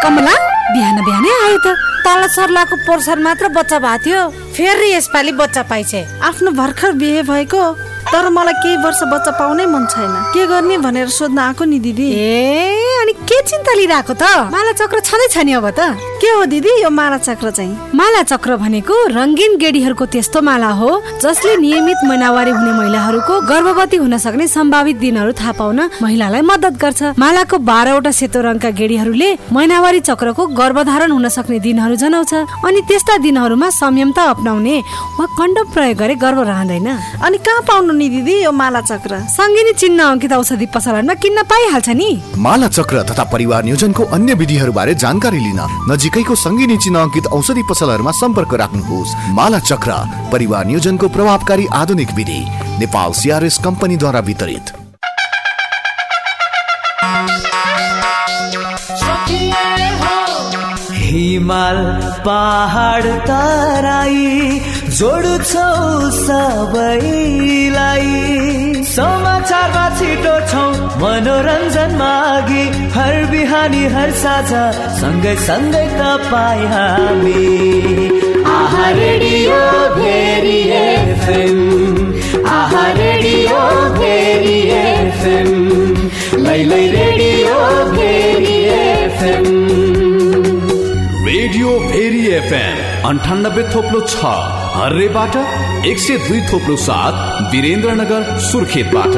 कमला बिहान बिहानै आयो त। तल सर्लाको पोर्सन मात्र बच्चा भएको थियो, फेरि यसपालि बच्चा पाइछे। आफ्नो भर्खर बिहे भएको, तर मलाई केही वर्ष बच्चा पाउनै मन छैन। के गर्ने भनेर सोध्न आएको नि दिदी। अनि के चिन्ता लिइरहेको त? माला चक्र छँदैछ नि अब त। के हो दिदी यो माला चक्र चाहिँ? माला चक्र भनेको रंगीन गेडीहरूको त्यस्तो माला हो जसले नियमित महिनावारी हुने महिलाहरूको गर्भवती हुन सक्ने सम्भावित दिनहरू थाहा पाउन महिलालाई मद्दत गर्छ। मालाको 12वटा सेतो रङका गेडीहरूले महिनावारी चक्रको गर्भधारण हुन सक्ने दिनहरू जनाउँछ। अनि त्यस्ता दिनहरूमा संयमता अपनाउने वा कन्डम प्रयोग गरे गर्भ रहँदैन। अनि कहाँ पाउनु नि दिदी यो माला चक्र? सङ्गिनी चिन्ह अंकित औषधि पसलमा किन्न पाइहाल्छ नि। माला चक्र तथा परिवार नियोजनको अन्य विधिहरूबारे जानकारी लिन नजिकैको सङ्गिनी चिन्ह अंकित औषधि पसलहरूमा सम्पर्क राख्नुहोस्। माला चक्र परिवार नियोजनको प्रभावकारी आधुनिक विधि, नेपाल CRS कम्पनीद्वारा वितरित। हिमाल पहाड तराई जोड्छौ सबैलाई, समाचारमा छिटो छौ मनोरञ्जन मागी, हर बिहानी हर साझा सँगै सँगै तपाईँ हामी। आहा रेडियो भेरी FM, आहा रेडियो भेरी FM, लै radio Bheri FM। Radio Bheri FM 98.6 हर्रेबाट, 102.7 वीरेन्द्रनगर सुर्खेतबाट।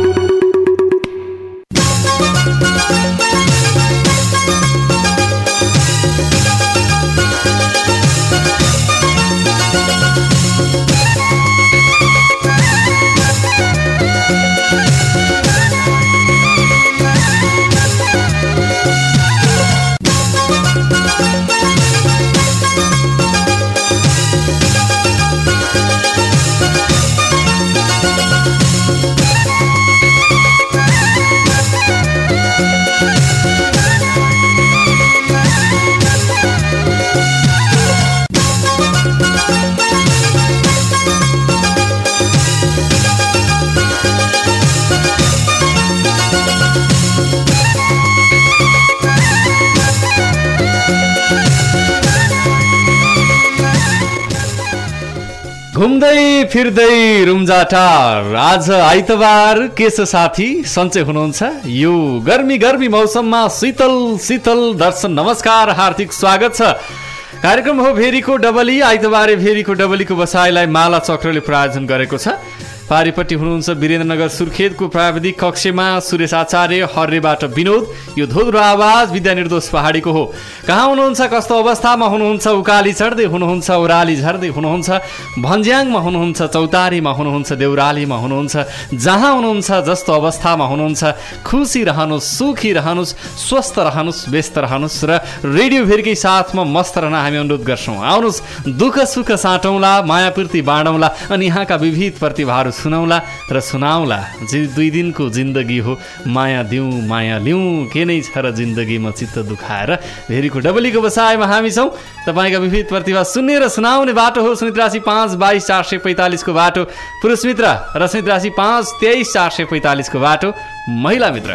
घुम्दै फिर्दै रुम्जाटार आज आइतबार। के छ साथी, सन्चै हुनुहुन्छ? यो गर्मी गर्मी मौसममा शीतल शीतल दर्शन नमस्कार, हार्दिक स्वागत छ। कार्यक्रम हो भेरीको डबली। आइतबारे भेरीको डबलीको बसाइलाई माला चक्रले प्रायोजन गरेको छ। पारिपट्टि हुनुहुन्छ वीरेन्द्रनगर सुर्खेतको प्राविधिक कक्षमा सुरेश आचार्य, हर्रेबाट विनोद। यो धोद्रो आवाज विद्या निर्दोष पहाडीको हो। कहाँ हुनुहुन्छ, कस्तो अवस्थामा हुनुहुन्छ? उकाली चढ्दै हुनुहुन्छ, ओह्राली झर्दै हुनुहुन्छ, भन्ज्याङमा हुनुहुन्छ, चौतारीमा हुनुहुन्छ, देउरालीमा हुनुहुन्छ, जहाँ हुनुहुन्छ, जस्तो अवस्थामा हुनुहुन्छ, खुसी रहनुहोस्, सुखी रहनुहोस्, स्वस्थ रहनुहोस्, व्यस्त रहनुहोस् र रेडियो भेरकै साथमा मस्त रहन हामी अनुरोध गर्छौँ। आउनुहोस्, दुःख सुख साटौँला, मायापूर्ति बाँडौँला अनि यहाँका विविध प्रतिभाहरू सुनाउला र सुनाउला। 2 दिनको जिन्दगी हो, माया दिउँ माया लिउँ, के नै छ र जिन्दगीमा चित्त दुखाएर। भेरीको डबलीको बसाइमा हामी छौँ। तपाईँका विविध प्रतिभा सुन्ने र सुनाउने बाटो हो 083 5 22 445 को बाटो पुरुष मित्र र 083 5 23 445 को बाटो महिला मित्र।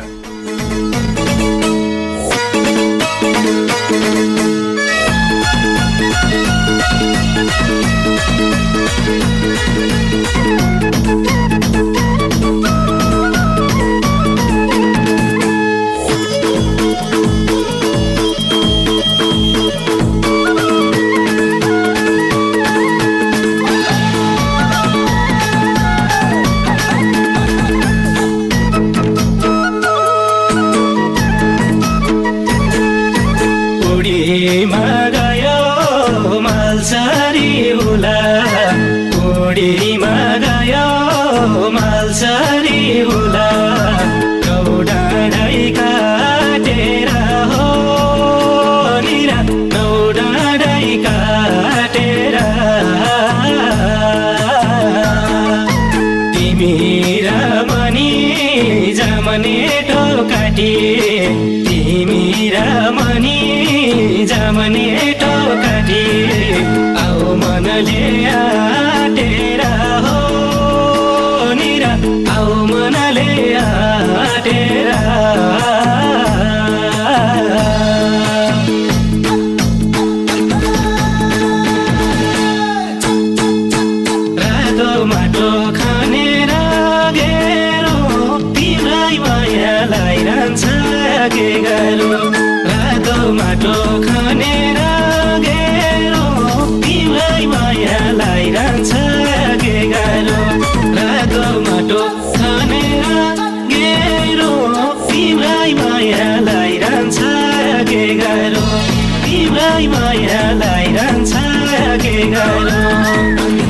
मायालाई रहन्छ के गरौँ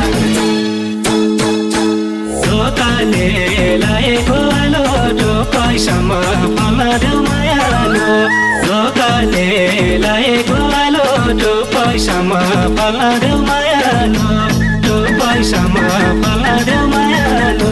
धोकाले लागेको आलोटो पैसामा फलादेऊ मायालो धोकाले लागेको आलोटो पैसामा फलादेऊ मायालो तो पैसामा फलादेऊ मायालो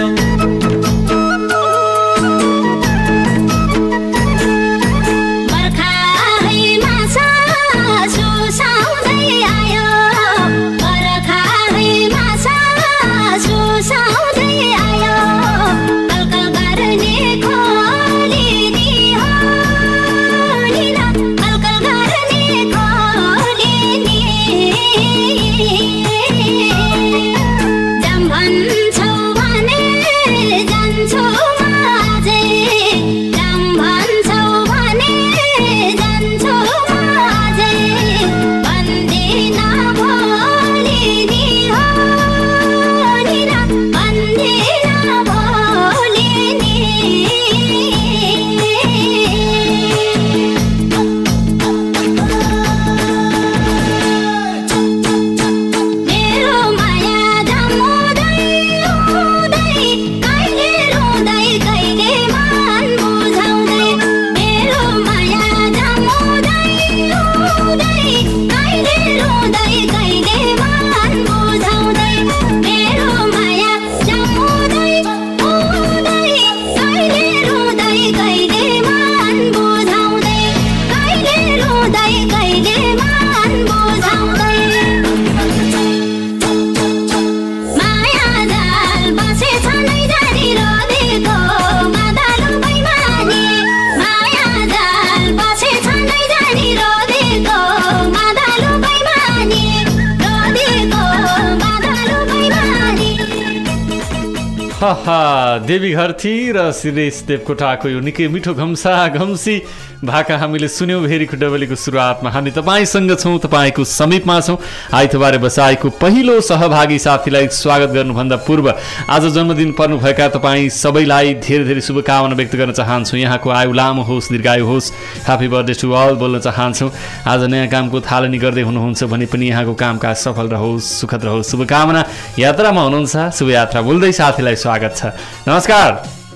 देवी घरती र श्रीरेश देवकोटाको यो निकै मिठो घम्सा घम्सी भाका हामीले सुन्यौं भेरीको डबलीको सुरुवातमा हामी तपाईसँग छौं तपाईको समीपमा छौं आइतबारे बसाइको पहिलो सहभागी साथीलाई स्वागत गर्नुभन्दा पूर्व आज जन्मदिन पर्नुभएका तपाई सबैलाई धेरै धेरै शुभकामना व्यक्त गर्न चाहन्छु यहाँको आयु लामो होस् दीर्घायु होस् ह्यापी बर्थडे टु अल बोल्न चाहन्छु आज नयाँ कामको थालनी गर्दै हुनुहुन्छ भने पनि यहाँको कामकाज सफल रहोस् सुखद रहोस् शुभकामना यात्रामा हुनुहुन्छ शुभयात्रा बोल्दै साथीलाई स्वागत छ नमस्कार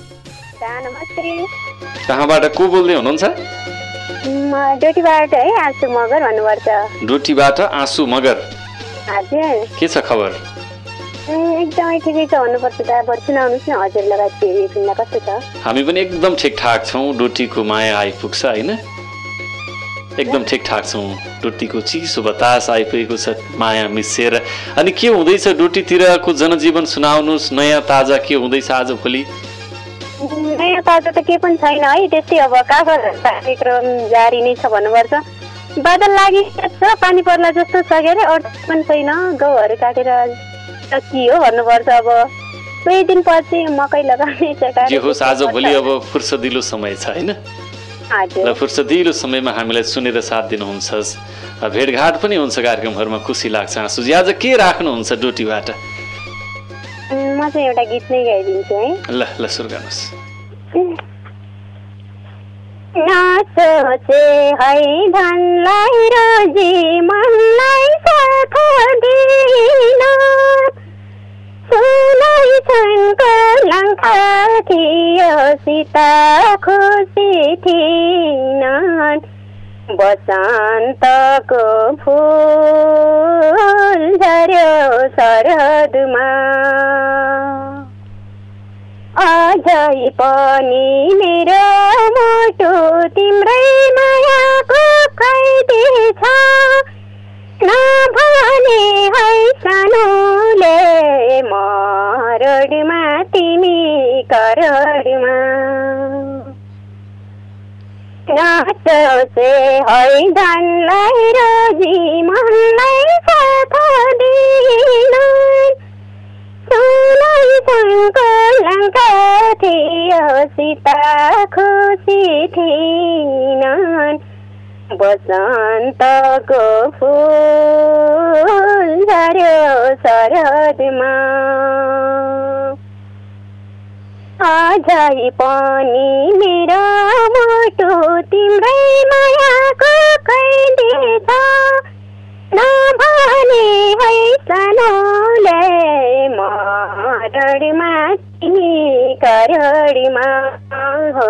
कहाँबाट को बोल्दै हुनुहुन्छ डोटीबाट है आँसु मगर भन्नुपर्छ डोटीबाट आँसु मगर हजुर के छ खबर एकदमै ठिकै छ भन्नुपर्छ त बरु सुनाउनुहोस् न हजुर लगायत कस्तो छ हामी पनि एकदम ठिकठाक छौँ डोटीको माया आइपुग्छ होइन एकदम ठिकठाक छौँ डोटीको चिसो बतास आइपुगेको छ माया मिसिएर अनि के हुँदैछ डोटीतिरको जनजीवन सुनाउनुहोस् नयाँ ताजा के हुँदैछ आज भोलि नयाँ ताजा त के पनि छैन है त्यस्तै अब कागज कार्यक्रम जारी नै छ भन्नुपर्छ बादल लागिरहेको छ पानी पर्ला जस्तो छ के अरे अरू पनि छैन गहुँहरू काटेर के हो भन्नुपर्छ अब केही दिनपछि मकै लगाउने छ जे होस् आज भोलि अब फुर्सदिलो समय छ होइन ल फुर्सदिलो समयमा हामीलाई सुनेर साथ दिनुहुन्छ भेटघाट पनि हुन्छ कार्यक्रमहरूमा खुसी लाग्छ आँसुजी आज के राख्नुहुन्छ डोटीबाट म चाहिँ एउटा गीत नै गाइदिन्छु है ल ल सुरु गर्नुहोस् नाचोचे है धनलाई रोजी मनलाई साथ दिन सुनाइ छनको लङ्का थियो सीता खुसी थिइनन् बसन्तको फुल झर्यो शरदमा अझै पनि मेरो मोटो तिम्रै मायाको कैदी छ नभने है सानोले मरडमा तिमी करडमा नाचोसे है धनलाई रोजी मनलाई साथ दिन सुनाइ छनको लङ्का थियो सीता खुसी थिइनन् बसन्तको फुल झर्यो शरदमा अझै पनि मेरो मोटो तिम्रै मायाको कैदी छ मरडीमा तिमी करडीमा हो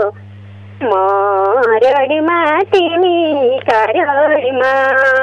मरडीमा तिमी करडीमा।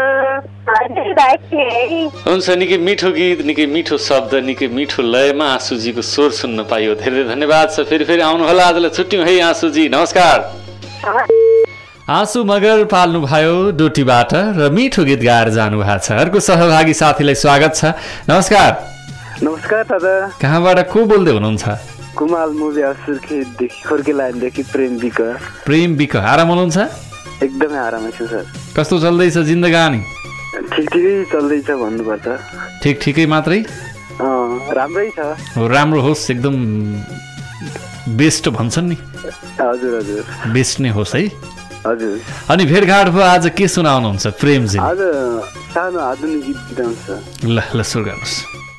हुन्छ, निकै मिठो गीत, निकै मिठो शब्द, निकै मिठो लयमा आँसुजीको स्वर सुन्न पाइयो। धेरै धन्यवाद छ। फेरि आउनुहोला। आजलाई छुट्यौँ है आँसुजी, नमस्कार। आँसु मगर पाल्नु भयो डोटीबाट र मिठो गीत गाएर जानु भएको छ। अर्को सहभागी साथीलाई स्वागत छ। नमस्कार। नमस्कार दादा। कहाँबाट को बोल्दै हुनुहुन्छ? कुमाल मुभी सुर्खेतदेखि, खोर्के लाइनदेखि प्रेम बिक। प्रेम बिक, आराम हुनुहुन्छ? एकदमै आरामै छु सर। कस्तो चल्दैछ जिन्दगानी? ठिकै चल्दैछ भन्नुपर्छ। ठिकै मात्रै? राम्रै छ। राम्रो होस्, एकदम बेस्ट भन्छन् नि। हजुर बेस्ट नै होस् है। हजुर। अनि भेटघाट भयो आज, के सुनाउनुहुन्छ प्रेमजी? आज सानो आधुनिक गीत बिताउँछ। ल सुरु गर्नुहोस्।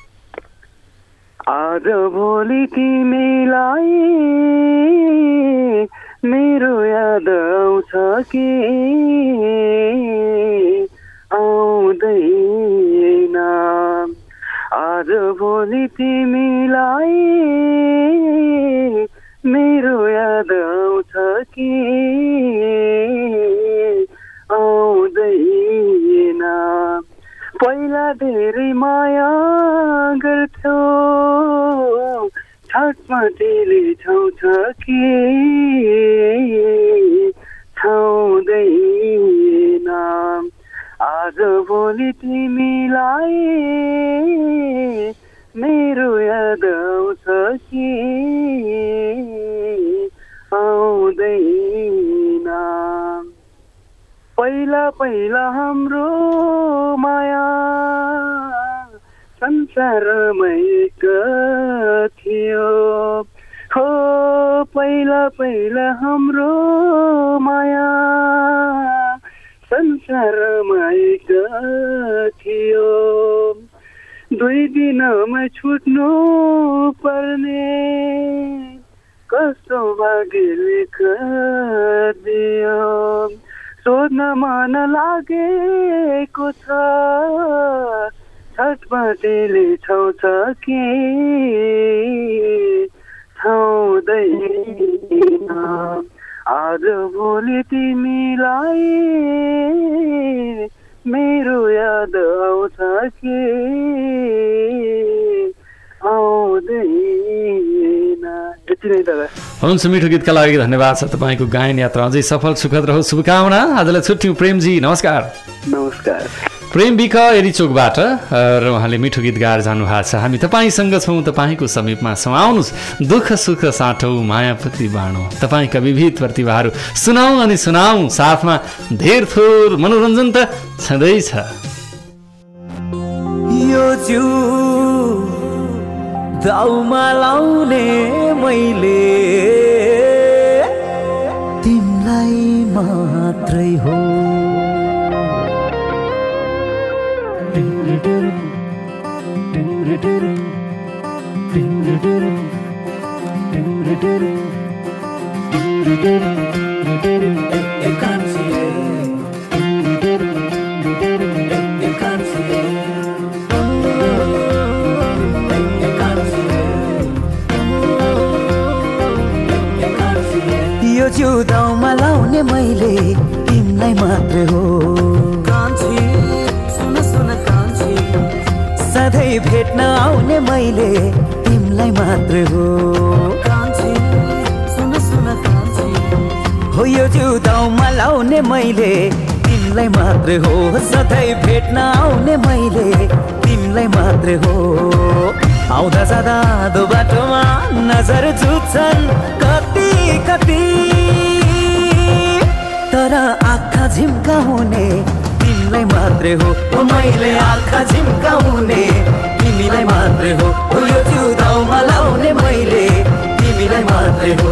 आज भोलि तिमीलाई मेरो याद आउँछ कि आउँदैन? आज भोलि तिमीलाई मेरो याद आउँछ कि आउँदैन? पहिला धेरै माया गर्थ्यो, छटपटीले छाउँछ कि छाउँदैन? आज भोलि तिमीलाई मेरो याद आउँछ कि आउँदैन? पहिला हाम्रो माया संसारमै एक थियो हो। पहिला हाम्रो माया संसारमा एक थियो। 2 दिनमा छुट्नु पर्ने कस्तो भाग्यले दियो। सोध्न मन लागेको छ, छटपटीले छाउँछ कि छाउँदैन? आज भोलि तिमीलाई मेरो याद आउँछ कि आउँदैन? यति नै दादा। हुन्छ, मिठो गीतका लागि धन्यवाद छ। तपाईँको गायन यात्रा अझै सफल सुखद रहोस्, शुभकामना। आजलाई छुट्यौँ प्रेमजी, नमस्कार। नमस्कार। प्रेम बिक एरीचोकबाट र उहाँले मिठो गीत गाएर जानु भएको छ। हामी तपाईँसँग छौँ, तपाईँको समीपमा छौँ। आउनुहोस्, दुःख सुख साटौँ, मायापति बाँडौँ, तपाईँका विविध प्रतिभाहरू सुनाऊ अनि सुनाऊ, साथमा धेर थोर मनोरञ्जन त छँदैछ। यो जिउ दाउमा लाउने मैले तिमीलाई मात्रै हो। यो जिउदाउमा लाउने मैले तिमीलाई मात्रै हो। कान्छी सुन सुन कान्छी, सधैँ भेट्न आउने मैले तिमीलाई मात्रै हो। कान्छी सुन सुन कान्छी, हो यो जिउदाउमा लाउने मैले तिमीलाई मात्रै हो। सधैँ भेट्न आउने मैले तिमीलाई मात्रै हो। आउँदा जाँदा दो बाटोमा नजर झुक्छन् कति कति, तर आँखा झिम्काउने तिमीलाई मात्रै हो। मैले आँखा झिम्काउने तिमीलाई मात्रै हो। यो जिउदाउमा लाउने मैले तिमीलाई मात्रै हो।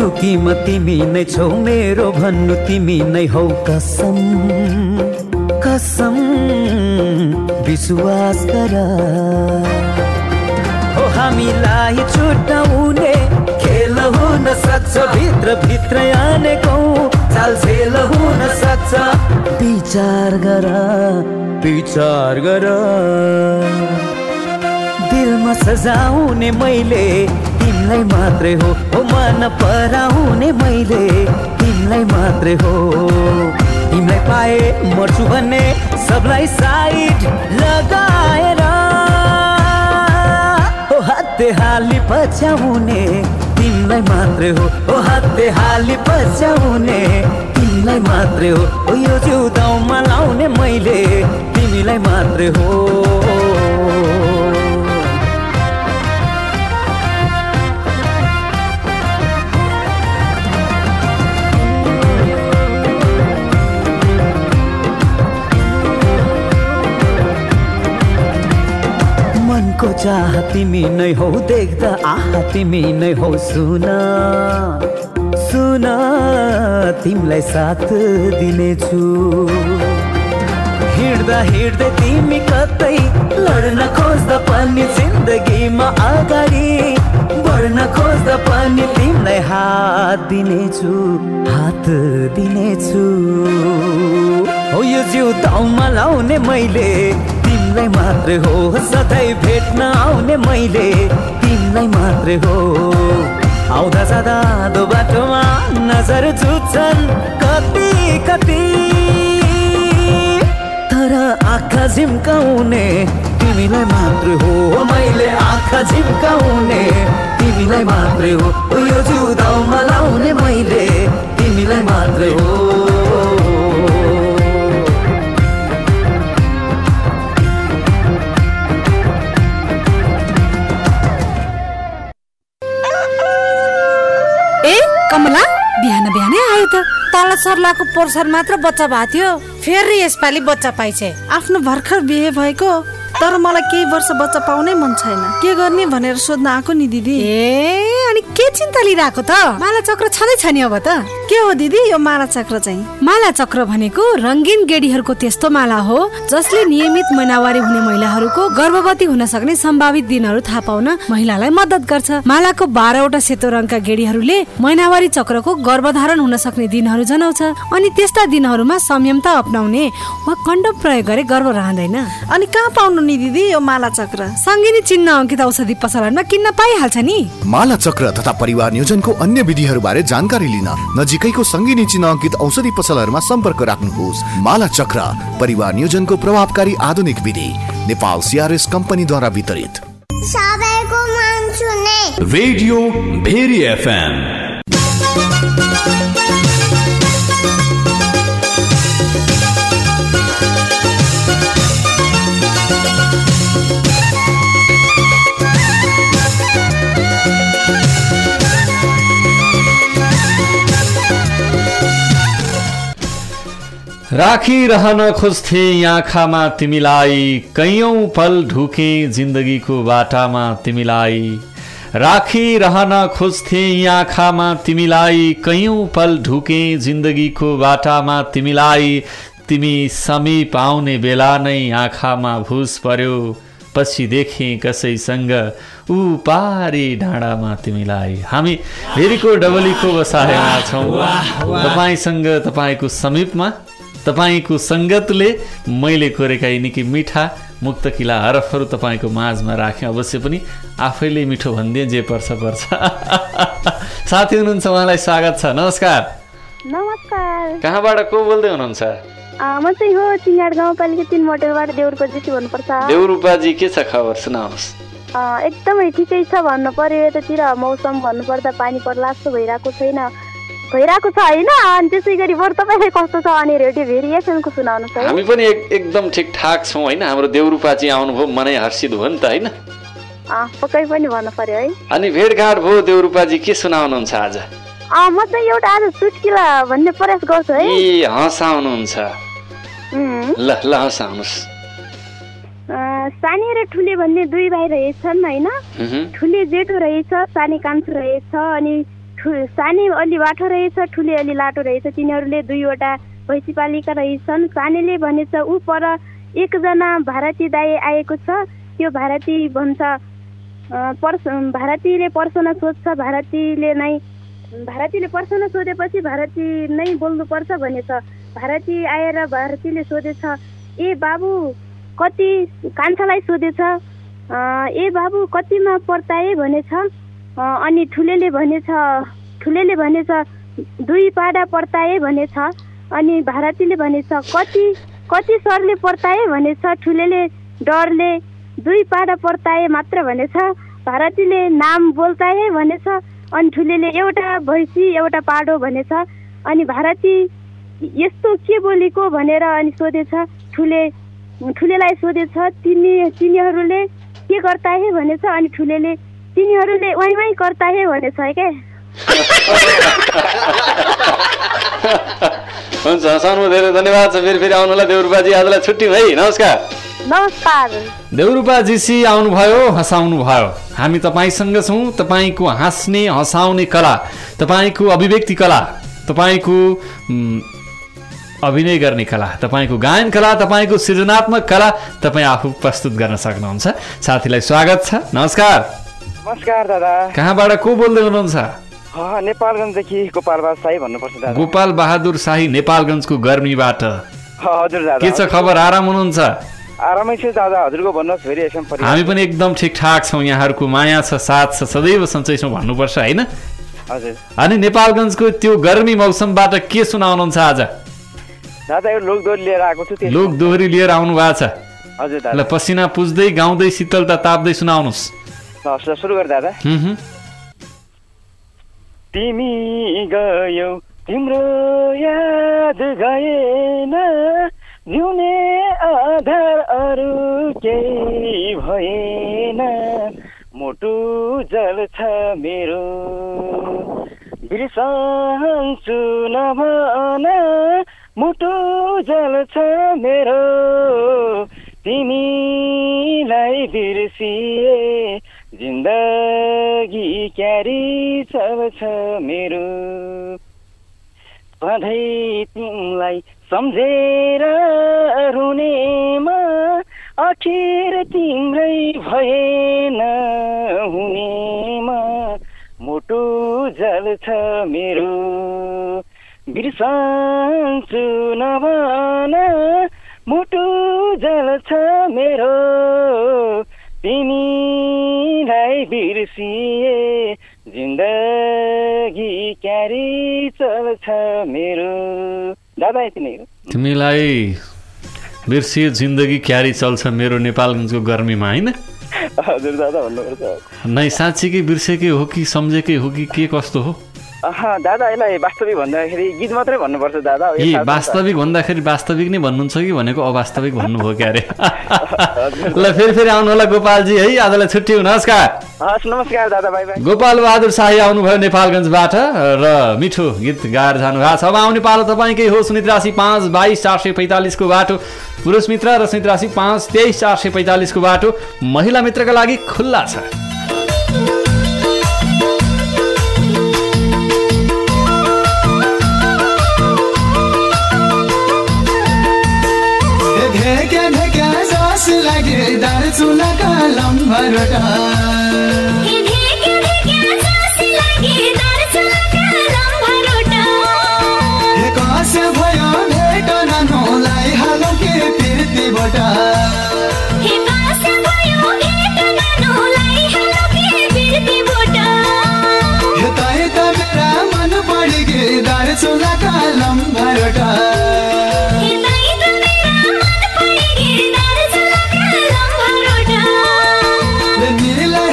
ढुकढुकीमा तिमी नै छौ मेरो, भन्नु तिमी नै हौ कसम कसम विश्वास गर हो हामीलाई छुट्याउने खेल हुन सक्छ भित्र भित्र आनेको चाल झेल हुन सक्छ विचार गर दिलमा सजाउने मैले तिमीलाई मात्रै हो मन पराउने मैले तिमीलाई मात्रै हो तिमीलाई पाए मर्छु भन्ने सबलाई साइड लगाएर हो हाते हाली पछ्याउने तिमीलाई मात्रै हो हाते हाली पछ्याउने तिमीलाई मात्रै हो यो जिउदाउमा लाउने मैले तिमीलाई मात्रै हो मनको चाह तिमी नै हौ देख्दा आह तिमी नै हौ सुन तिमीलाई साथ दिनेछु हिँड्दा हिँड्दै तिमी कतै लड्न खोज्दा पनि जिन्दगीमा अगाडि बढ्न खोज्दा पनि तिमीलाई हात दिनेछु हो यो जिउ दाउमा लाउने मैले तिमीलाई मात्रै हो सधैँ भेट्न आउने मैले तिमीलाई मात्रै हो आउँदा जाँदा दो बाटोमा नजर झुक्छन् कति तर आँखा झिम्काउने तिमीलाई मात्रै हो मैले आँखा झिम्काउने तिमीलाई मात्रै हो यो जिउदाउमा लाउने मैले तिमीलाई मात्रै हो कमला बिहान बिहानै आयो त तल सर्लाको पोर्सन मात्र बच्चा भएको थियो फेरि यसपालि बच्चा पाइछे आफ्नो भर्खर बिहे भएको तर मलाई केही वर्ष बच्चा पाउनै मन छैन के गर्ने भनेर सोध्न आएको नि दिदी अनि के चिन्ता लिइरहेको त माला चक्र छँदै छ नि अब त के हो दिदी यो माला चक्र चाहिँ माला चक्र भनेको रंगीन गेडीहरूको त्यस्तो माला हो जसले नियमित महिनावारी हुने महिलाहरूको गर्भवती हुन सक्ने सम्भावित दिनहरू थाहा पाउन महिलालाई मद्दत गर्छ मालाको 12 वटा सेतो रङका गेडीहरूले महिनावारी चक्रको गर्भधारण हुन सक्ने दिनहरू जनाउँछ अनि त्यस्ता दिनहरूमा संयमता अपनाउने वा कन्डम प्रयोग गरे गर्भ रहँदैन अनि कहाँ पाउनु नि दिदी यो माला चक्र संगिनी चिन्ह अंकित औषधि पसलमा किन्न पाइहाल्छ नि माला चक्र तथा परिवार नियोजनको अन्य विधिहरूबारे जानकारी लिन नजिकैको संगिनी चिन्ह अंकित औषधि पसलहरूमा सम्पर्क राख्नुहोस् माला चक्र परिवार नियोजनको प्रभावकारी आधुनिक विधि नेपाल सीआरएस कम्पनीद्वारा वितरित सबैको मन सुने रेडियो भेरी एफएम राखिरहन खोज्थे आँखामा तिमीलाई कैयौं पल ढुके जिन्दगीको बाटामा तिमीलाई राखिरहन खोज्थे आँखामा तिमीलाई कैयौं पल ढुके जिन्दगीको बाटामा तिमीलाई तिमी समीप आउने बेला नै आँखामा भुस पर्यो पछि देखे कसैसँग ऊ पारी डाँडामा तिमीलाई हामी भेरीको डबलीको बसाइमा छौँ तपाईसँग तपाईको समीपमा तपाईको संगतले मैले कोरेका निकै मिठा मुक्तकिला हरफहरू तपाईको माझमा राखेँ अवश्य पनि आफैले मिठो भन्दिए जे पर्छ साथी हुनुहुन्छ उहाँलाई स्वागत छ नमस्कार कहाँबाट को बोल्दै हुनुहुन्छ म चाहिँ हो चिङाड गाउँपालिका 3 मोटरबाट देउरुपाजी भन्नुपर्छ देउरुपाजी के छ खबर सुनाउनुहोस् एकदमै ठिकै छ भन्नु पर्यो यतातिर मौसम भन्नुपर्दा पानी पर्ला जस्तो भइरहेको छैन भइरहेको छ हैन अनि त्यसै गरी बरु तपाईले कस्तो छ अनि रेडियो भेरिएसनको सुनाउनुस् है हामी पनि एकदम ठिकठाक छौं हैन हाम्रो देउरुपाजी आउनुभयो मनै हर्षित भयो नि त हैन पक्कै पनि भन्नु पर्यो है अनि भेटघाट भयो देउरुपाजी के सुनाउनुहुन्छ आज म चाहिँ एउटा आज चुटकिला भन्ने प्रयास गर्छु है ए हँसाउनुहुन्छ ल हँसाउनुस् सानी र ठुले भन्ने दुई भाइ रहेछन् हैन ठुले जेठो रहेछ सानी कान्छो रहेछ अनि सानी अलि बाठो रहेछ ठुले अलि लाटो रहेछ तिनीहरूले दुईवटा भैँसी पालेका रहेछन्। सानीले भनेछ ऊ पर एकजना भारती दाई आएको छ। त्यो भारती भन्छ भारतीले पर्सन सोध्छ। भारतीले पर्सन सोधेपछि भारती नै बोल्नुपर्छ भनेछ। भारती आएर भारतीले सोधेछ ए बाबु कति कान्छालाई सोधेछ ए बाबु कतिमा पर्ताए भनेछ। अनि ठुलेले भनेछ 2 पाडा पर्ताए भनेछ। अनि भारतीले भनेछ कति सरले पर्ताए भनेछ। ठुलेले डरले 2 पाडा पर्ताए मात्र भनेछ। भारतीले नाम बोल्ताए भनेछ। अनि ठुलेले एउटा भैँसी एउटा पाडो भनेछ। अनि भारती यस्तो के बोलेको भनेर अनि सोधेछ। ठुलेलाई सोधेछ तिनीहरूले के गर्ता है भनेछ। अनि ठुलेले तिनीहरूले वाइ गर्ता है भनेछ के। हुन्छ हँसाउनु धेरै धन्यवाद छ। फेरि आउनुलाई देउरुपाजी आजलाई छुट्टी भाइ नमस्कार। नमस्कार देउरुपाजीसी आउनुभयो हँसाउनु भयो। हामी तपाईँसँग छौँ। तपाईँको हाँस्ने हँसाउने कला तपाईँको अभिव्यक्ति कला तपाईँको अभिनय गर्ने कला तपाईँको गायन कला तपाईँको सृजनात्मक कला तपाईँ आफू प्रस्तुत गर्न सक्नुहुन्छ। साथीलाई स्वागत छ। नमस्कार। नमस्कार दादा। कहाँबाट को बोल्दै हुनुहुन्छ? नेपालगञ्जदेखि गोपाल बहादुर शाही भन्नुपर्छ दादा। गोपाल बहादुर शाही नेपालगञ्जको गर्मीबाट। हजुर दादा। के छ खबर? आराम हुनुहुन्छ? आरामै छु दादा। हजुरको भन्नुहोस् फेरि यसम परिवार। हामी पनि एकदम ठिकठाक छौँ। यहाँहरूको माया छ साथ छ सदैव सन्चै छौँ भन्नुपर्छ होइन? हजुर। अनि नेपालगञ्जको त्यो गर्मी मौसमबाट के सुनाउनुहुन्छ आज? दादा यो लोकदोहोरी लिएर आएको छु। लोकदोहोरी लिएर आउनु भएको छ? हजुर दादा। ल पसिना पुज्दै गाउँदै शीतलता ताप्दै सुनाउनुहोस्। सुरु गर दादा। तिमी गयौ तिम्रो याद गएन जिउने आधार अरू केही भएन मोटु जल्छ मेरो बिर्सन्छु नभन मुटु जल्छ मेरो तिमीलाई बिर्सिए जिन्दगी क्यारी चल्छ मेरो सधैँ तिमीलाई सम्झेर रुनेमा आखिर तिम्रै भएन हुनेमा मुटु जल्छ मेरो बिर्सन्छु नभन मुटु जल्छ मेरो तिमीलाई बिर्सिए जिन्दगी क्यारी चल्छ मेरो दादा यति नै हो। तिमीलाई बिर्सिए जिन्दगी क्यारी चल्छ मेरो नेपालगञ्जको गर्मीमा होइन? हजुर दादा भन्नुपर्छ। नै साँच्चीकै बिर्सेकै हो कि सम्झेकै हो कि के कस्तो हो? दादा यसलाई वास्तविक भन्दाखेरि गीत मात्रै भन्नुपर्छ दादा। ए वास्तविक भन्दाखेरि वास्तविक नै भन्नुहुन्छ कि भनेको अवास्तविक भन्नुभयो क्या अरे? ल फेरि आउनु होला गोपालजी है। आजलाई छुट्टी। नमस्कार। हस् नमस्कार दादा। By by. गोपाल बहादुर शाही आउनुभयो नेपालगञ्जबाट र मिठो गीत गाएर जानुभएको छ। अब आउने पालो तपाईँकै हो। सुनित राशि 5 22 445 को बाटो पुरुष मित्र र सुनित राशि 5 23 445 को बाटो महिला मित्रका लागि खुल्ला छ। दार्चुलाका लम्बरटा कस भयो भेट नानोलाई हालो के फिर्तीबाट यता मेरा मन पढी गे दार्चुलाका लम्बरटा मिलाई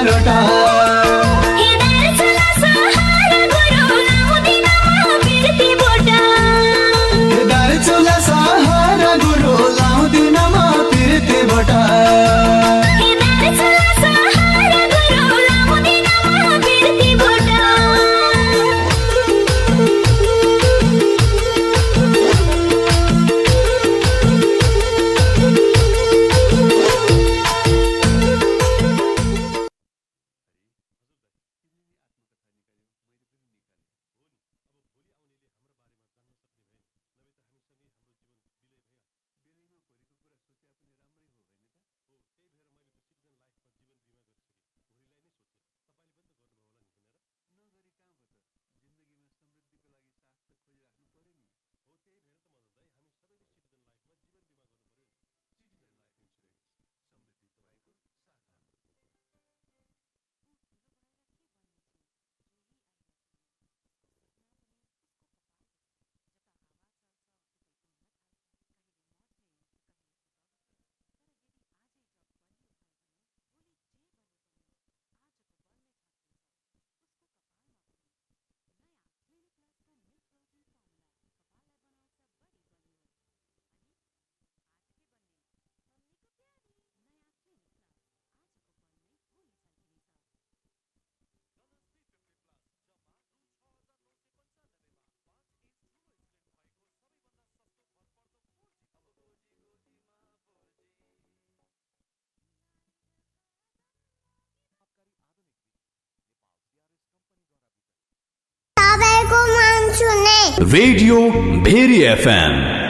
भरोटा चोला सहारा गुरु लाउँदिन म पिर्ती बोटा रेडियो भेरी एफएम।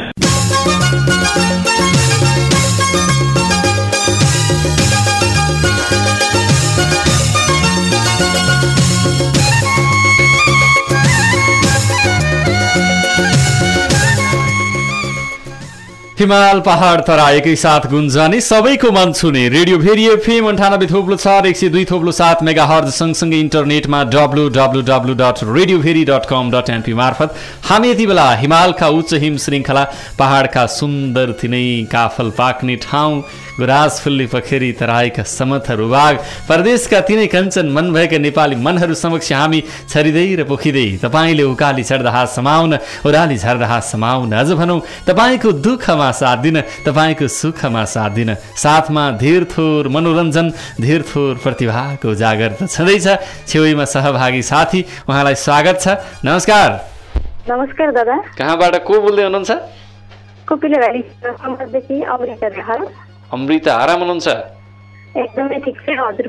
हिमाल पहाड तराई एकै साथ गुन्जाने सबैको मन छुने रेडियो भेरी एफएम 98.4 102.7 मेगाहर्ज सँगसँगै इन्टरनेटमा www.radioveri.com.np मार्फत हामी यति बेला हिमालका उच्च हिम श्रृङ्खला पहाडका सुन्दर थिनै काफल पाक्ने ठाउँ गुराँस फुल्ली पखेरी तराईका समथर भूभाग प्रदेशका तिनै कञ्चन मन भएका नेपाली मनहरू समक्ष हामी छरिँदै र पोखिँदै तपाईँले उकाली चढ्दा हात समाउन ओह्राली झर्दा हात समाउन अझ भनौँ तपाईँको दुःखमा साथ दिन तपाईँको सुखमा साथ दिन साथमा धेर थोर मनोरञ्जन धेर थोर प्रतिभाको उजागर त छँदैछ। छेउमा सहभागी साथी उहाँलाई स्वागत छ। नमस्कार। नमस्कार दादा। कहाँबाट को बोल्दै हुनुहुन्छ? कोपिलाबारी समाजदेखि अमृता दाहाल। अमृता आराम हुनुहुन्छ? एकदमै ठिक छ हजुर।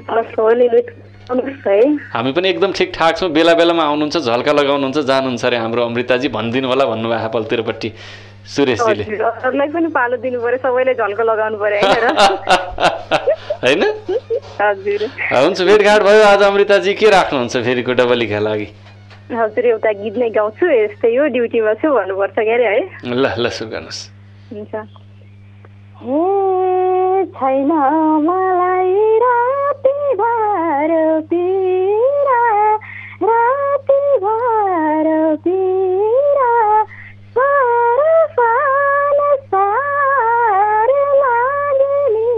हामी पनि एकदम ठिकठाक छौँ। बेला बेलामा आउनुहुन्छ, झल्का लगाउनुहुन्छ, जानुहुन्छ अरे हाम्रो अमृताजी भनिदिनु होला भन्नुभएको पलतिरपट्टि सुरेशजीले। हजुरलाई पनि पालो दिनु पर्यो, सबैले झल्का लगाउनु पर्यो हैन? हजुर हुन्छ, भेटघाट भयो आज। अमृताजी के राख्नुहुन्छ फेरिको डबलीका लागि? हजुर एउटा गीत नै गाउँछु, यस्तै हो ड्युटीमा छु भन्नुपर्छ के अरे है। ल ल सुरु गर्नुहोस्। हुन्छ। हे छैन मलाई राति भर पीरा, राति भर पीरा, सार साल सार लाग्ने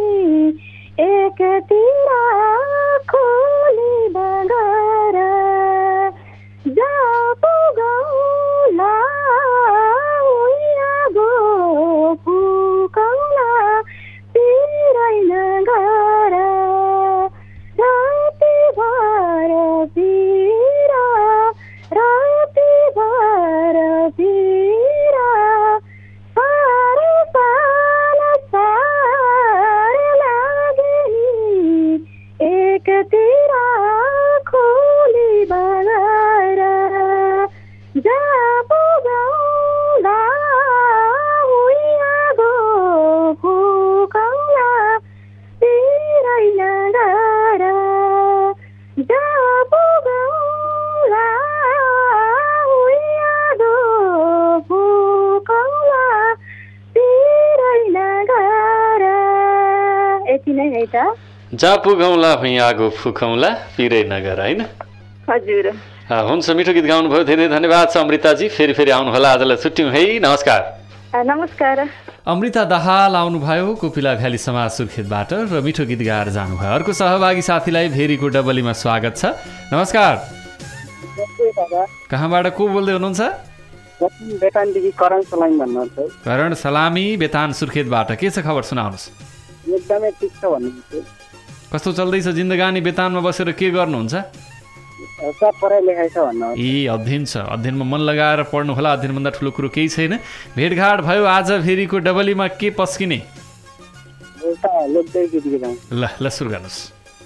एकतिर खोली बगर जा पुगौला गो फुकौला पिरै नगर राति भर पिरा, राति भर पिरा, सार साल सार लाग्ने एकतिर खोली बगर जा पुगौला गो फुकौला पिरै नगर जा पुगौला गो फुकौला पिरै नगर। यति नै है त। जा पुगौला आगो फुकौला पिरै नगर होइन? हजुर। हुन्छ, मिठो गीत गाउनुभयो, धेरै धन्यवाद छ अमृताजी। फेरि फेरि आउनुहोला, आजलाई छुट्यौँ है। नमस्कार। नमस्कार। अमृता दाहाल आउनुभयो कोपिला भ्याली समाज सुर्खेतबाट र मिठो गीत गाएर जानुभयो। अर्को सहभागी साथीलाई भेरीको डबलीमा स्वागत छ। नमस्कार। कहाँबाट को बोल्दै हुनुहुन्छ? करण सलामी बेतान सुर्खेतबाट। के छ खबर सुनाउनुहोस्? एकदमै ठिक छ भन्नुहुन्छ। कस्तो चल्दैछ जिन्दगानी? बेतानमा बसेर के गर्नुहुन्छ? अध्ययन छ, अध्ययनमा मन लगाएर पढ्नु होला। अध्ययनभन्दा ठुलो कुरो केही छैन। भेटघाट भयो आज भेरीको डबलीमा, के पस्किने? ल सुरु गर्नुहोस्।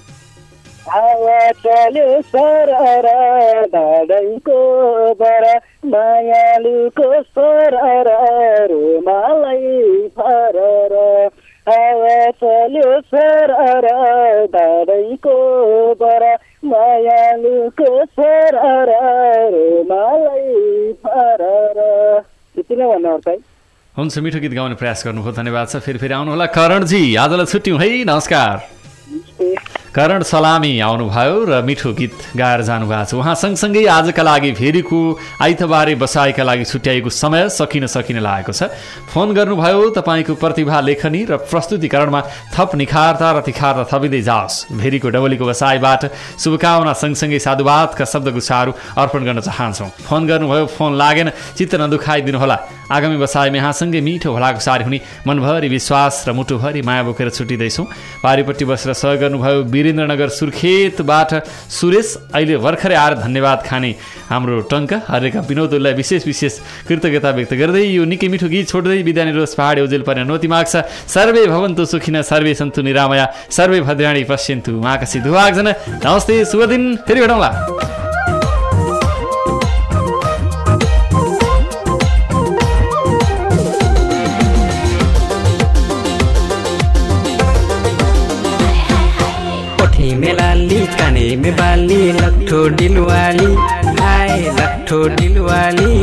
चल्यो सरर धाडैको बर मायालुको सरर रुमालै फरर हावा चल्यो सरर धाडैको बर मायालुको सरर रुमालै फरर। यति नै भन्नुपर्छ है। हुन्छ, मिठो गीत गाउने प्रयास गर्नुभयो, धन्यवाद छ। फेरि आउनुहोला करणजी। आजलाई छुट्यौँ है, नमस्कार। करण सलामी आउनुभयो र मिठो गीत गाएर जानुभएको छ। उहाँ सँगसँगै आजका लागि भेरीको आइतबारे बसाइका लागि छुट्याएको समय सकिन लागेको छ। फोन गर्नुभयो। तपाईँको प्रतिभा लेखनी र प्रस्तुतिकरणमा थप निखारता र तिखारता थपिँदै जाओस्। भेरीको डबलीको बसाइबाट शुभकामना सँगसँगै साधुवादका शब्दगुच्छाहरू अर्पण गर्न चाहन्छौँ। फोन गर्नुभयो, फोन लागेन, चित्त नदुखाइदिनु होला। आगामी बसाइमा यहाँसँगै मिठो भलाको सारी हुने मनभरि विश्वास र मुटुभरि माया बोकेर छुट्टिँदैछौँ। पारिपट्टि बसेर सहयोग गर्नुभयो वीरेन्द्रनगर सुर्खेतबाट सुरेश। अहिले भर्खरै आएर धन्यवाद खाने हाम्रो टङ्का हरेका विनोदलाई विशेष कृतज्ञता व्यक्त गर्दै यो निकै मिठो गीत छोड्दै बिदा निरोस् पहाडी उजेल पर्ने अनुमति माग्छ। सर्वे भवन्तु सुखिन, सर्वे सन्तु निरामया, सर्वे भद्राणी पश्यन्तु महाकाशी दुवागजन। नमस्ते, शुभ दिन, फेरि भेटौँला। में लाली काने में बाली लट्ठो दिलवाली हाय लट्ठो दिलवाली।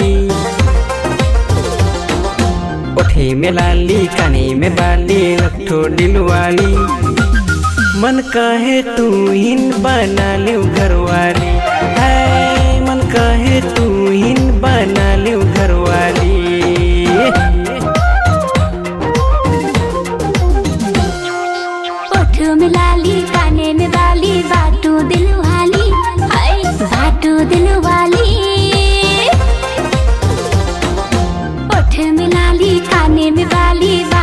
ओठे में लाली काने में बाली लट्ठो दिलवाली। मन कहे तू हिन बना ले घरवाली हाय मन कहे तू हिन बना ले घरवाली। ओठों में लाली काने में बाली बाटो दिलवाली हाय बाटो दिलवाली। ओठ में लाली काने में बाली